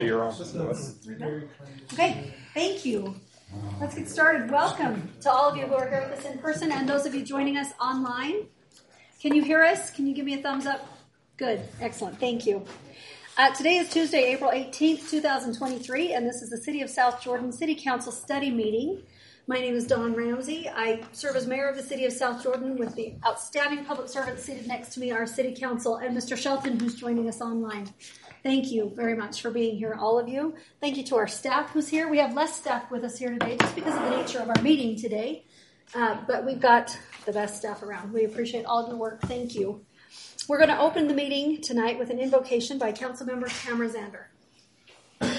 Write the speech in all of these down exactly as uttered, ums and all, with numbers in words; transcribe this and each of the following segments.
You're on. Okay, thank you. Let's get started. Welcome to all of you who are here with us in person and those of you joining us online. Can you hear us? Can you give me a thumbs up? Good. Excellent. Thank you. Uh, today is Tuesday, April eighteenth, twenty twenty-three, and this is the City of South Jordan City Council study meeting. My name is Dawn Ramsey. I serve as mayor of the City of South Jordan with the outstanding public servants seated next to me, our City Council, and Mister Shelton, who's joining us online. Thank you very much for being here, all of you. Thank you to our staff who's here. We have less staff with us here today just because of the nature of our meeting today, uh, but we've got the best staff around. We appreciate all of your work. Thank you. We're going to open the meeting tonight with an invocation by Councilmember Tamara Zander.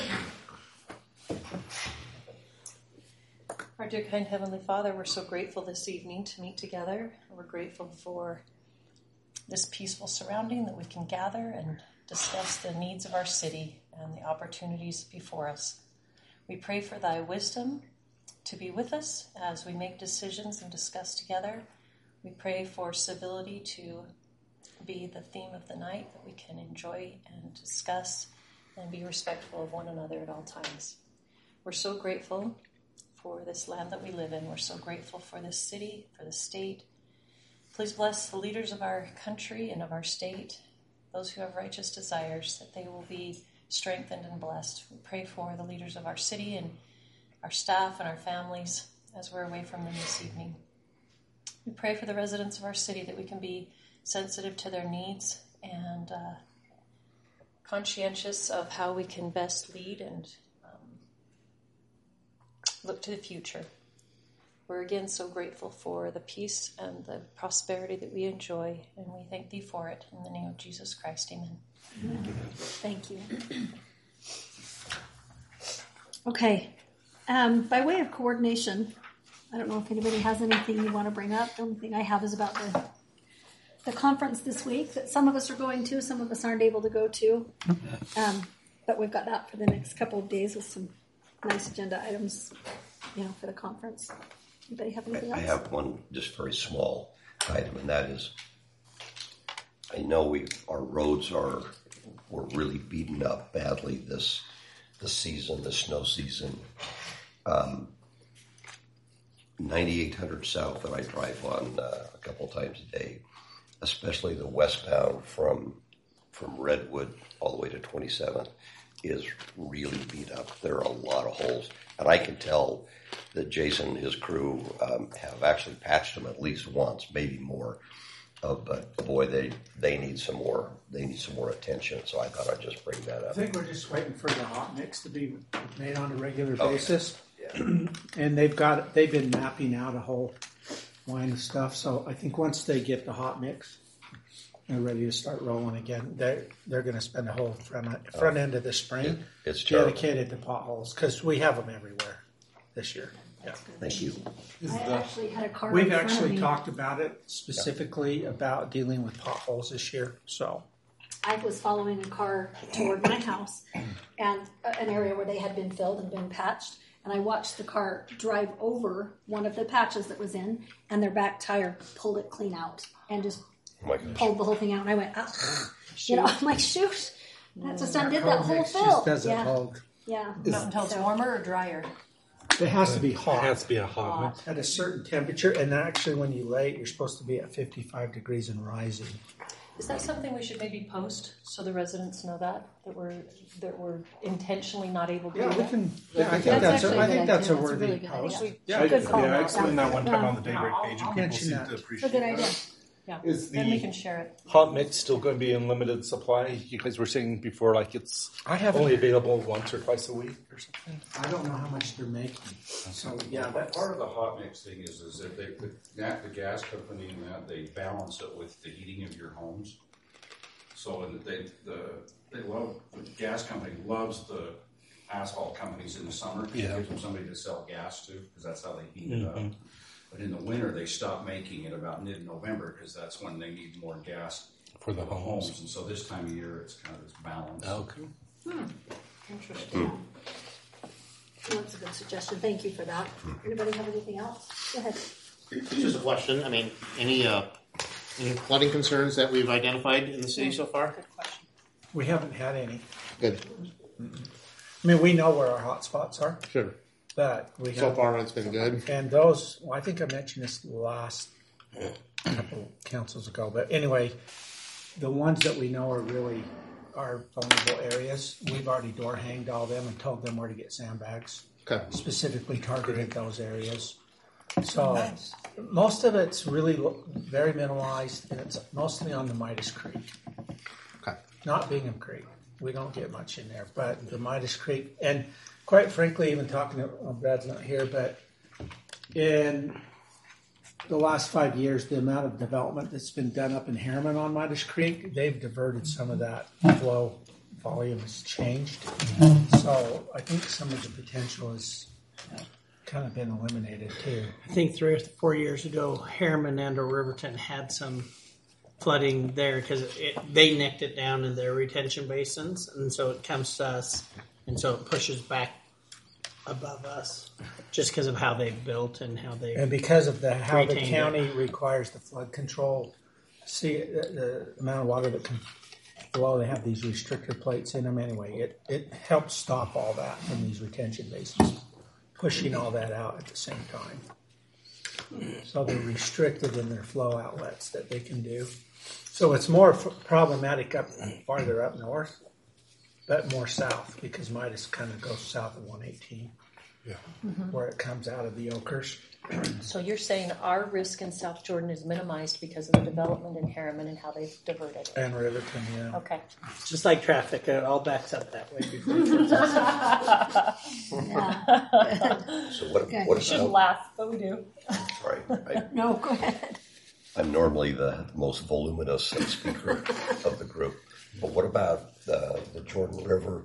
Our dear kind Heavenly Father, we're so grateful this evening to meet together. We're grateful for this peaceful surrounding that we can gather and discuss the needs of our city and the opportunities before us. We pray for thy wisdom to be with us as we make decisions and discuss together. We pray for civility to be the theme of the night, that we can enjoy and discuss and be respectful of one another at all times. We're so grateful for this land that we live in. We're so grateful for this city, for the state. Please bless the leaders of our country and of our state, those who have righteous desires, that they will be strengthened and blessed. We pray for the leaders of our city and our staff and our families as we're away from them this evening. We pray for the residents of our city that we can be sensitive to their needs and uh, conscientious of how we can best lead and um, look to the future. We're again so grateful for the peace and the prosperity that we enjoy, and we thank thee for it. In the name of Jesus Christ, amen. Amen. Thank you. Okay. Um, by way of coordination, I don't know if anybody has anything you want to bring up. The only thing I have is about the the conference this week that some of us are going to, some of us aren't able to go to. Um, but we've got that for the next couple of days with some nice agenda items, you know, for the conference. Anybody have anything I, else? I have one just very small item, and that is, I know we our roads are were really beaten up badly this this season, this snow season. Um, ninety-eight hundred South that I drive on uh, a couple times a day, especially the westbound from from Redwood all the way to twenty-seventh, is really beat up. There are a lot of holes, and I can tell that Jason and his crew um, have actually patched them at least once, maybe more. Uh, but boy, they they need some more. They need some more attention. So I thought I'd just bring that up. I think we're just waiting for the hot mix to be made on a regular Okay. basis, Yeah. and they've got they've been mapping out a whole line of stuff. So I think once they get the hot mix, they're ready to start rolling again. They they're going to spend the whole front front end of the spring It, it's terrible. dedicated to potholes because we have them everywhere this year. Yeah. Thank you. I actually had a card We've in front of actually me. talked about it specifically about dealing with potholes this year. So I was following a car toward my house and an area where they had been filled and been patched. And I watched the car drive over one of the patches that was in, and their back tire pulled it clean out and just Oh my gosh. pulled the whole thing out. And I went, oh, you know, I'm like, shoot, that just undid that Hot whole mix fill. just doesn't Yeah, hold. yeah. Not until it's So- warmer or drier. It has to be It hot. has to be a hot mix. At a certain temperature, and actually when you lay it, you're supposed to be at fifty-five degrees and rising. Is that something we should maybe post so the residents know that that we're that we're intentionally not able to Yeah, do we that? can. Yeah, Yeah, I think that's that's. actually A, I a good think that's a idea. That's a worthy really good post. idea. Yeah, I, Good call. yeah, I explained that one time Yeah. on the Daybreak page, and people Mention seem that. to It's a appreciate good it. idea. Yeah, Is then we the- can share it. Hot mix still going to be in limited supply? You guys were saying before, like it's I haven't. only available once or twice a week or something. I don't know how much they're making. So yeah, But that's part of the hot mix thing is, is that they, the, that, the gas company and that, they balance it with the heating of your homes. So and they, the, they love, the gas company loves the asphalt companies in the summer. 'Cause Yeah. It gives them somebody to sell gas to, because that's how they heat it up. Mhm. But in the winter, they stop making it about mid-November, because that's when they need more gas For the homes. homes. And so this time of year, it's kind of this balance. Okay. Interesting. Well, that's a good suggestion. Thank you for that. Anybody have anything else? Go ahead. Just a question. I mean, any uh, any flooding concerns that we've identified in the city so far? Good question. we haven't had any. Good. I mean, we know where our hot spots are, Sure. but we So have, far, it's been good. and those, well, I think I mentioned this last couple councils ago, but anyway, the ones that we know are really our vulnerable areas, we've already door hanged all them and told them where to get sandbags, Okay. specifically targeted those areas. So most of it's really lo- very minimalized, and it's mostly on the Midas Creek, Okay. not Bingham Creek. We don't get much in there, but the Midas Creek, and quite frankly, even talking to well, Brad's not here, but in the last five years, the amount of development that's been done up in Harriman on Midas Creek, they've diverted some of that flow. Volume has changed, so I think some of the potential has kind of been eliminated too. I think three or four years ago, Harriman and or Riverton had some flooding there because it, they nicked it down in their retention basins, and so it comes to us, and so it pushes back above us just because of how they've built and how they And because of the how the Retained county it. requires the flood control, see the, the amount of water that can flow, they have these restrictor plates in them anyway. It it helps stop all that from these retention basins, pushing all that out at the same time. So they're restricted in their flow outlets that they can do. So it's more f- problematic up farther up north, but more south because Midas kind of goes south of one eighteen, Yeah. where it comes out of the Oakers. So you're saying our risk in South Jordan is minimized because of the development in Harriman and how they've diverted it? And Riverton, yeah. Okay. just like traffic, it all backs up that way before it gets Yeah. So what, Okay. what We shouldn't about, laugh, but we do. sorry, I, No, go ahead. I'm normally the most voluminous speaker of the group, but what about the, the Jordan River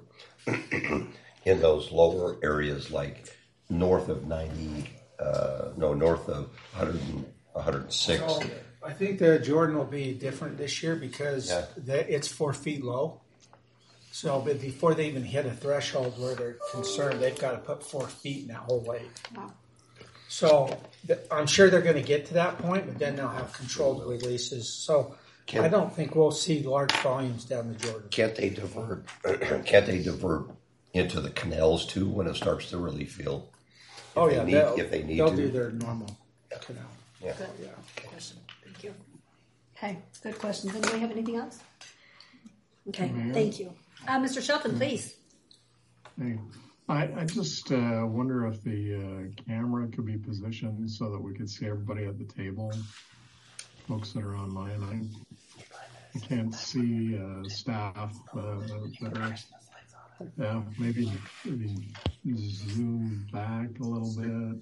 in those lower areas like north of ninety, uh, no, north of one hundred, one hundred six? So I think the Jordan will be different this year because Yeah. the, it's four feet low. So, but before they even hit a threshold where they're concerned, they've got to put four feet in that whole lake. Wow. So th- I'm sure they're going to get to that point, but then they'll have controlled releases. So Can- I don't think we'll see large volumes down the Jordan. Can't they divert, can't they divert into the canals too when it starts to really feel? Oh they yeah, need- they'll, if they need they'll to. do their normal canal. Yeah. Good. Question. Thank you. Okay, good questions. Anybody have anything else? Okay, thank you. Uh, Mister Shelton, please. Hey, I, I just uh, wonder if the uh, camera could be positioned so that we could see everybody at the table. Folks that are online, I, I can't see uh, staff uh, that are. Yeah, maybe, maybe zoom back a little bit.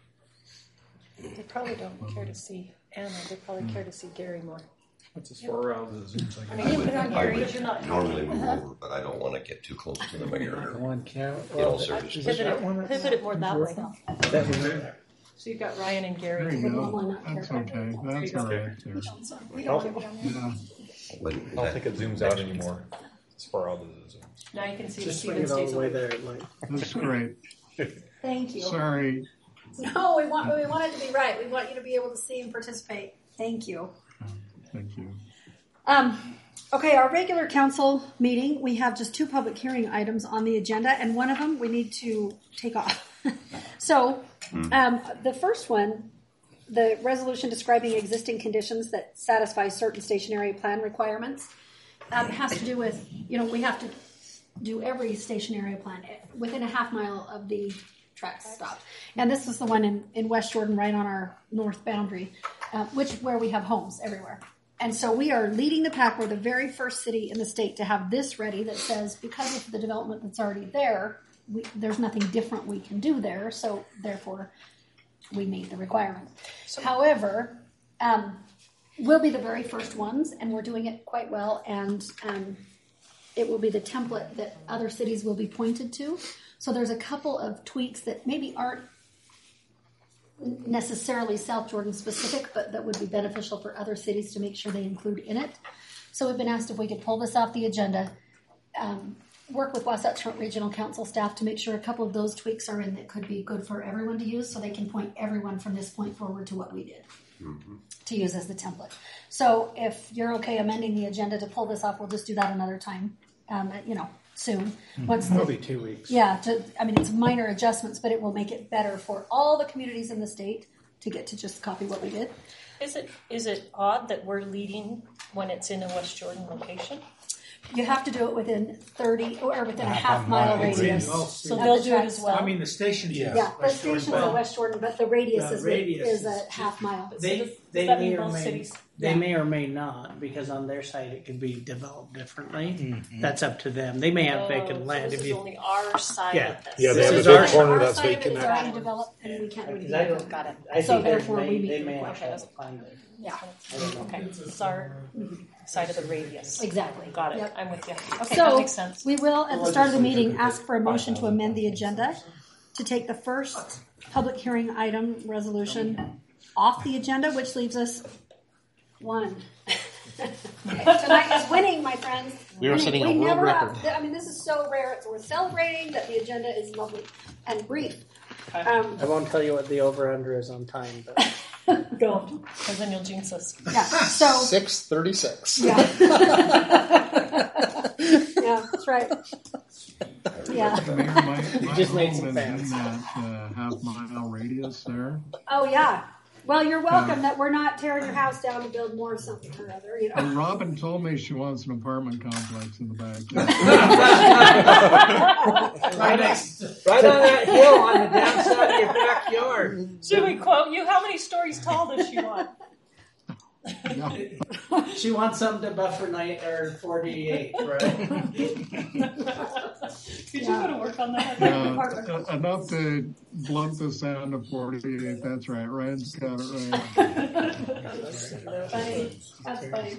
They probably don't care to see Anna. They probably care to see Gary more. That's as far out as the zooms I I can. mean, you put it on I Gary, would you're not. normally move over, but I don't want to get too close to the mayor. One camera. In all Well, seriousness. is Pivot that it, one that's- pivot it more that way though. that one? So you've got Ryan and There Gary. you Why go. not That's care? okay. That's all right there. We don't want to be on there. Yeah. When I don't think it zooms out anymore. As far out as it zooms. Now you can see just the bring Stephen it all the way States. there. Like, That's great. Thank you. Sorry. No, we want we want it to be right. We want you to be able to see and participate. Thank you. Thank you. Um, okay, our regular council meeting, we have just two public hearing items on the agenda, and one of them we need to take off. So, um, the first one, the resolution describing existing conditions that satisfy certain stationary plan requirements, um, has to do with, you know, we have to do every stationary plan within a half mile of the track stop. And this is the one in, in West Jordan, right on our north boundary, uh, which where we have homes everywhere. And so we are leading the pack. We're the very first city in the state to have this ready that says because of the development that's already there, we, there's nothing different we can do there. So therefore, we meet the requirement. However, um, we'll be the very first ones, and we're doing it quite well. And um, it will be the template that other cities will be pointed to. So there's a couple of tweaks that maybe aren't necessarily South Jordan specific, but that would be beneficial for other cities to make sure they include in it. So we've been asked if we could pull this off the agenda, um, work with Wasatch Front Regional Council staff to make sure a couple of those tweaks are in that could be good for everyone to use, so they can point everyone from this point forward to what we did mm-hmm. to use as the template. So if you're okay amending the agenda to pull this off, we'll just do that another time. Um, you know, soon. Once It'll the, be two weeks. yeah, to, I mean, it's minor adjustments, but it will make it better for all the communities in the state to get to just copy what we did. Is it is it odd that we're leading when it's in a West Jordan location? You have to do it within thirty or within a half mile radius. So of they'll the do it track as stop. well. I mean, the station. Yeah. Yeah, the West Jordan. station's in West Jordan, but the radius The is radius is a is- half mile. They does they that may mean or both may cities? they Yeah. may or may not, because on their side it could be developed differently. Mm-hmm. That's up to them. They may have Oh, vacant so land this if is you. only our side Yeah. of this. Yeah, they This have a is big our- corner Our that's side of it vacant. is already developed, and we can't do Because I anything. don't Got it. I So think they therefore may, we need they to may work actually it. have a plan to. Yeah, I don't know. Okay, it's our side of the radius. exactly. Got it. Yep. I'm with you. Okay, that So makes sense. we will, at the start of the meeting, ask for a motion to amend the agenda to take the first public hearing item resolution off the agenda, which leaves us one. Tonight is winning, my friends. We are Winning. setting a We world never record. Have, I mean, this is so rare. It's, we're celebrating that the agenda is lovely and brief. Um, I won't tell you what the over under is on time, but go. Because then you'll jinx us. Yeah. So. Six thirty-six. Yeah. Yeah, that's right. Yeah. Mayor, my, my just made home some is fans. in that uh, half mile radius there. Oh, yeah. Well, you're welcome that we're not tearing your house down to build more something or other, you know. And Robin told me she wants an apartment complex in the backyard. right next, right on that hill on the downside of your backyard. Should we quote you? How many stories tall does she want? Yeah. She wants something to buffer night or forty-eight, right? Could you go to work on that? Uh, enough to blunt the sound of forty-eight. That's right. Ryan's got it right. Funny. That's funny.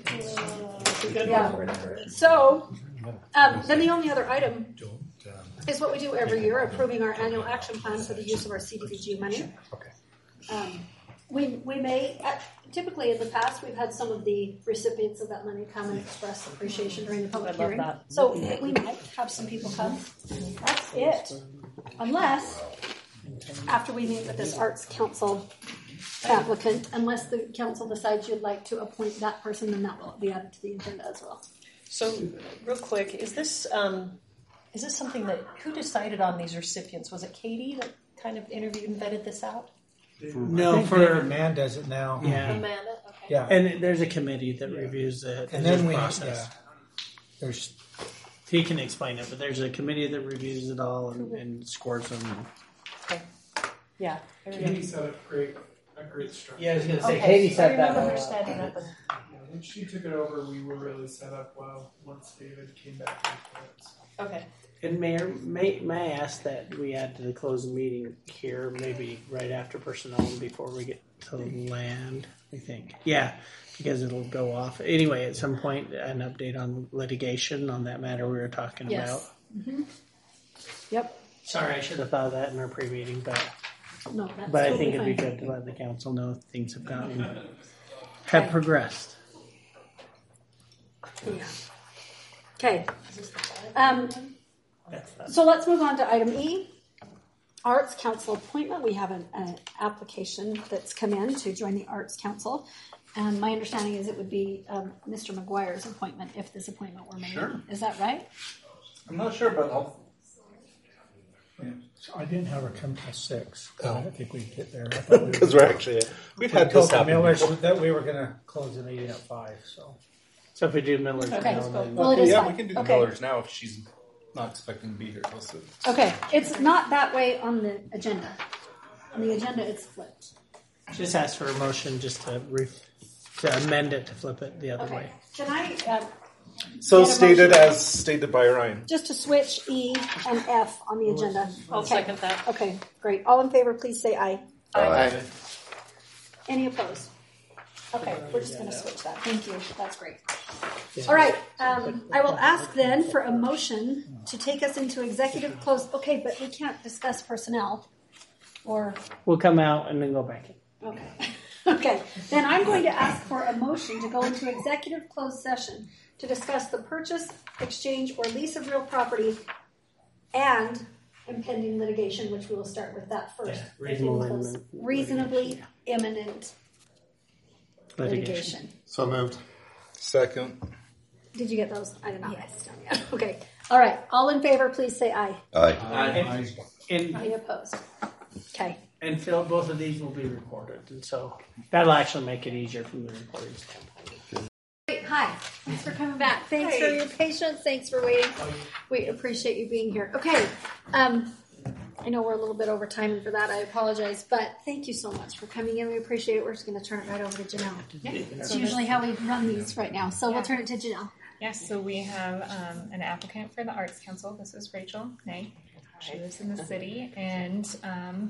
Yeah. So, um, then the only other item is what we do every year, approving our annual action plan for the use of our C D B G money. Okay. Um, we we may uh, typically in the past we've had some of the recipients of that money come and express appreciation during the public I love hearing. that. So we might have some people come. That's it, unless after we meet with this Arts Council applicant, unless the council decides you'd like to appoint that person, then that will be added to the agenda as well. So, real quick, is this um, is this something that who decided on these recipients? Was it Katie that kind of interviewed and vetted this out? No, for David for Mann does it now. yeah, Amanda. Okay. Yeah. and there's a committee that reviews the And then we process. yeah. There's He can explain it, but there's a committee that reviews it all and, and scores them. Okay. Yeah. Katie set up great, a great structure. Yeah, I was gonna say Okay. Katie I said remember that. her standing up and Yeah, when she took it over, we were really set up well once David came back into it. So. okay. And Mayor, may, may I ask that we add to the closing meeting here, maybe right after personnel and before we get to land, I think. Yeah, because it'll go off. Anyway, at some point, an update on litigation on that matter we were talking Yes. about. Mm-hmm. Yep. Sorry, I should have thought of that in our pre-meeting, but No, that's but I totally think it'd be fine. good to let the council know things have gotten, have progressed. Yeah. Okay. Um, That's that. so let's move on to item E, Arts Council appointment. We have an, an application that's come in to join the Arts Council. And my understanding is it would be um, Mister McGuire's appointment if this appointment were made. Sure. Is that right? I'm not sure, but I'll. yeah. So I didn't have her come till six. Oh. I think we'd get there. I thought we Because were- we're actually we've had we this told the happen. Millers before. that we were going to close the meeting at five. So So if we do Miller's Okay, now, let's then Well, it is yeah, fine. we can do the Okay. Millers now if she's not expecting to be here till six. Okay. It's not that way on the agenda. On the agenda, it's flipped. just ask for a motion just to re- to amend it to flip it the other Okay. way. Can I, uh, So Get a stated motion. as stated by Ryan. just to switch E and F on the agenda? I'll Okay. second that. Okay, great. All in favor, please say aye. Aye. Any opposed? Okay, we're just going to switch that. Thank you. That's great. All right. Um, I will ask then for a motion to take us into executive close. Okay, but we can't discuss personnel. Or We'll come out and then go back in. okay, okay. Then I'm going to ask for a motion to go into executive closed session to discuss the purchase, exchange, or lease of real property and impending litigation, which we will start with that first. Yeah, reasonable In close- imminent reasonably imminent Litigation. litigation. So moved. Second. Did you get those? I did not. Yes. Yeah. Okay. All right, all in favor, please say aye. Aye. And, and, Any opposed? Okay. and Phil, both of these will be recorded, and so that'll actually make it easier from the recording standpoint. Great. Hi. Thanks for coming back. Thanks for your patience. Thanks for waiting. We appreciate you being here. Okay. Um, I know we're a little bit over time, and for that I apologize, but thank you so much for coming in. We appreciate it. We're just going to turn it right over to Janelle. Yeah. It's usually how we run these right now, so Yeah. we'll turn it to Janelle. Yes, so we have um, an applicant for the Arts Council. This is Rachel Nay. She lives in the city, and um,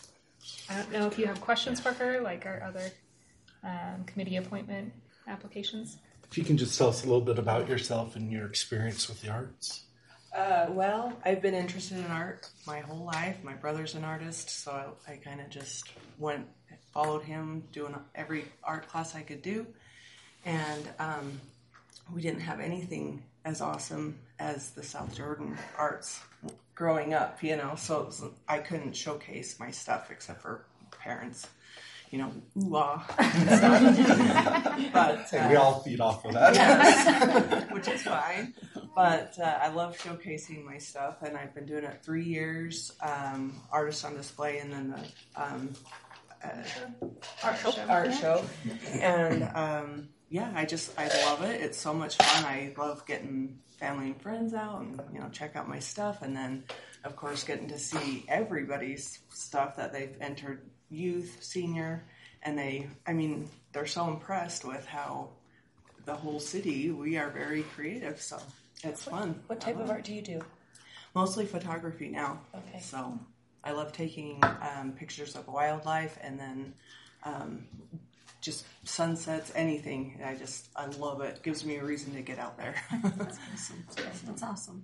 I don't know if you have questions for her, like our other um, committee appointment applications. If you can just tell us a little bit about yourself and your experience with the arts. Uh, well, I've been interested in art my whole life. My brother's an artist, so I, I kind of just went, followed him, doing every art class I could do. And um, we didn't have anything as awesome as the South Jordan arts growing up, you know, so it was, I couldn't showcase my stuff except for parents, you know, ooh-ah and stuff. But, Hey, uh, we all feed off of that. yes, which is fine. But uh, I love showcasing my stuff, and I've been doing it three years, um, Artists on Display, and then the um, uh, Art show. art show. And um, yeah, I just, I love it. It's so much fun. I love getting family and friends out and, you know, check out my stuff. And then, of course, getting to see everybody's stuff that they've entered, youth, senior, and they, I mean, they're so impressed with how the whole city, we are very creative, so it's fun. What type of art do you do? Mostly photography now. Okay. So I love taking um, pictures of wildlife and then um, just sunsets, anything. I just, I love it. Gives me a reason to get out there. That's awesome. That's awesome.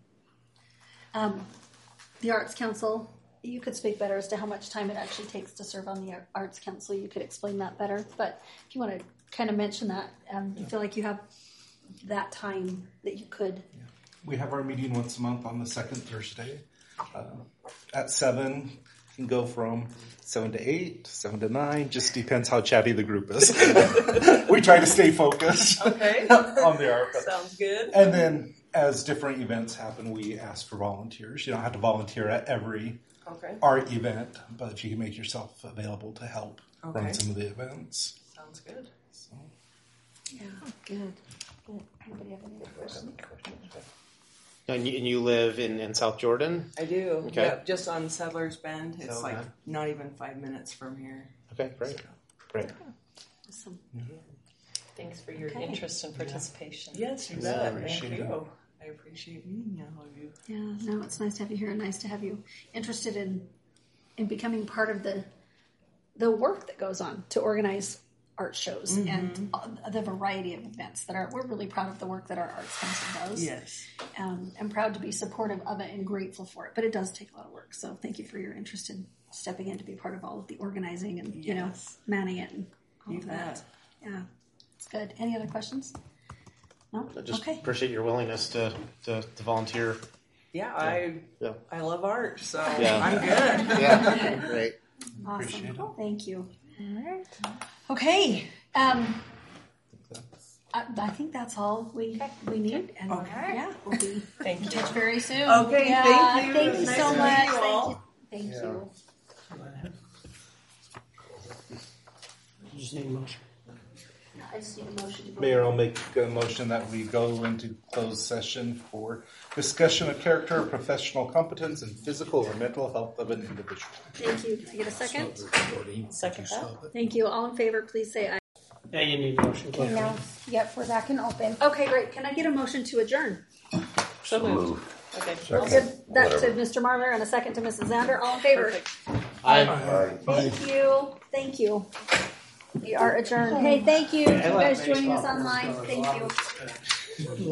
Um, the Arts Council, you could speak better as to how much time it actually takes to serve on the Arts Council. You could explain that better. But if you want to kind of mention that, um, you feel like you have that time that you could. We have our meeting once a month on the second Thursday uh, at seven. You can go from seven to eight, seven to nine. Just depends how chatty the group is. We try to stay focused Okay. on the art. Sounds good. And then as different events happen, we ask for volunteers. You don't have to volunteer at every Okay. art event, but if you can make yourself available to help Okay. run some of the events. Sounds good. So. Yeah, good. Good. Anybody have any other questions? And you, and you live in, in South Jordan? I do. Okay. Yep, just on Settlers Bend. It's Oh, like okay. not even five minutes from here. Okay, great. Great. Awesome. Thanks for your Okay. interest and participation. Yes, you Yeah, bet. I Thank appreciate you. it. I appreciate meeting all of you. Yeah, no, it's nice to have you here and nice to have you interested in in becoming part of the the work that goes on to organize art shows Mm-hmm. and uh, the variety of events that are. We're really proud of the work that our Arts Council does. Yes. Um, I'm proud to be supportive of it and grateful for it, but it does take a lot of work. So thank you for your interest in stepping in to be part of all of the organizing and you know Yes. manning it and all You of bet. that. Yeah, it's good. Any other questions? No. I just Okay. appreciate your willingness to, to, to volunteer. Yeah, I Yeah. I love art, so Yeah. I'm good. Yeah, great. Awesome. Appreciate it. Thank you. All right. Okay. Um, I, I think that's all we we need. And Okay. yeah, we'll be Thank in you. touch very soon. Okay, Yeah, thank you. Thank you Nice so to meet much. you all. Thank you. Thank you. You just need a motion. I just need a motion to go. Mayor, I'll make a motion that we go into closed session for discussion of character, professional competence, and physical or mental health of an individual. Thank you. Can I get a second? Second that. Thank you. All in favor, please say aye. Yeah, you need a motion. Okay, now, yep, we're back in open. Okay, great. Can I get a motion to adjourn? So moved. Move. Okay. I'll give that to Whatever. Mister Marler and a second to Missus Zander. All in favor? Perfect. I, Thank you. Thank you. We are adjourned. Hey, thank you. You guys joining us online. Thank you.